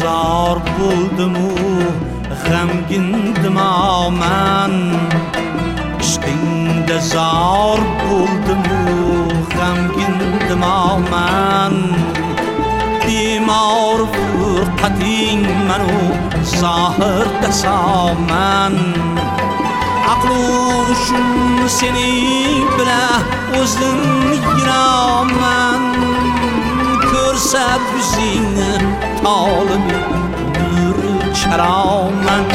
zor bo'ldim-u g'amgindim men. Ishqingda zor bo'ldim-u g'amgindim men. Bemor furqating manu zohirda soman. Aqlu shun sening bilan o'zim yuraman. Ko'rsat yuzingni tolim nur charoman.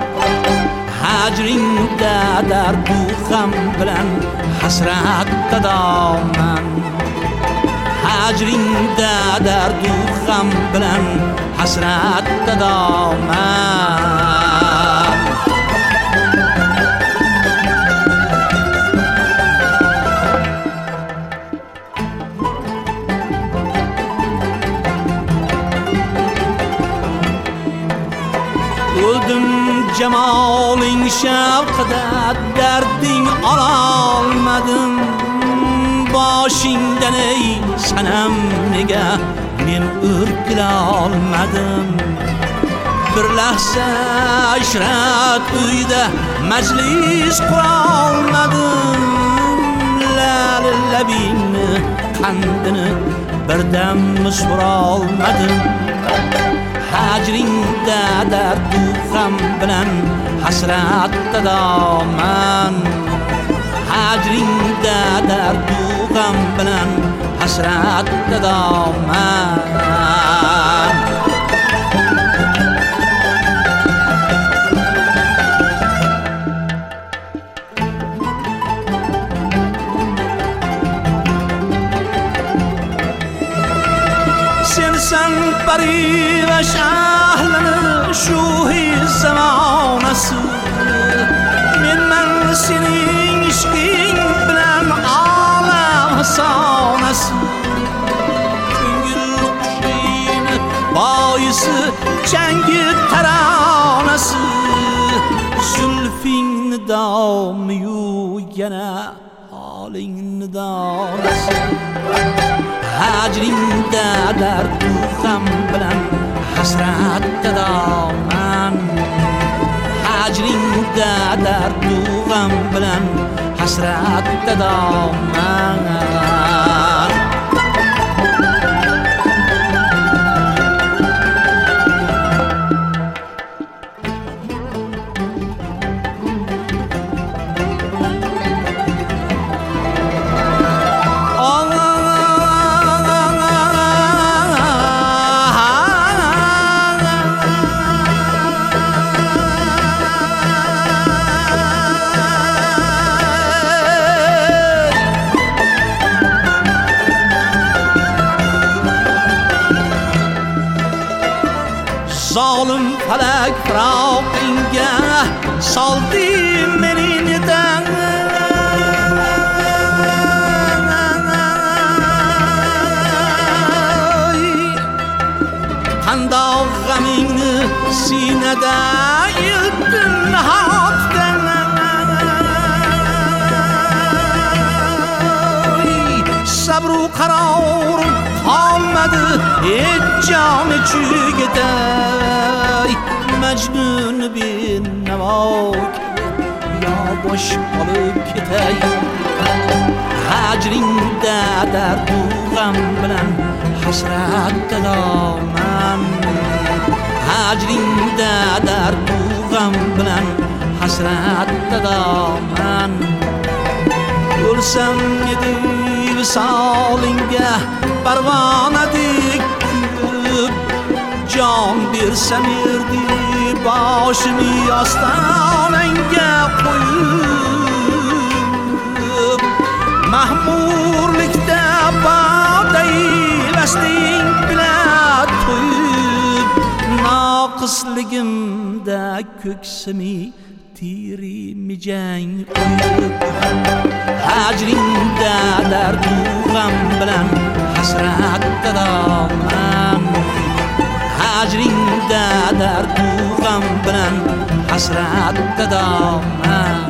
Hajringda dardu g'am bilan hasratda doman. Hajringda dardu g'am bilan hasratda doman. O'ldim jamoling shavqida darding ololmadim. Boshingdan ey sanam nega men o'rkila olmadim. Bir lahza ishrat uyda majlis qura olmadim. Labingni qandini birdam sura olmadim. Hajringda dardu g'am bilan hasratda doman. Hajringda dardu g'am bilan hasratda doman. Sen pari va shahlini shuhi zamonasi. Men sening ishqing bilan olam sonasi. Ko'ngil qushini boyisi changi taronasi. Zulfingni domiyu yana holingni donasi. Hajringda dardu g'am bilan hasratda doman. Hajringda dardu g'am bilan hasratda doman. Zolim falak firoqingga soldi meni dan. Qandoq g'amingni sinada yutdim nahotdan. Sabru qarorim qolmadi hech joni chigida. Majnun bin navok yo bosh olib ketay. Hajringda dardu g'am bilan hasratda doman. Hajringda dardu g'am bilan hasratda doman. O'lsam edi visolingga parvonadek kuyib. Jon bersam erdi boshini ostonangga qo'yib. Mahmurlikda bodai lasting bilan to'yib. Noqisligimda ko'ksimi tiri mijang qo'yib. Hajringda dardu g'am bilan hasratda doman. Hajringda dardu g'am bilan hasratda doman.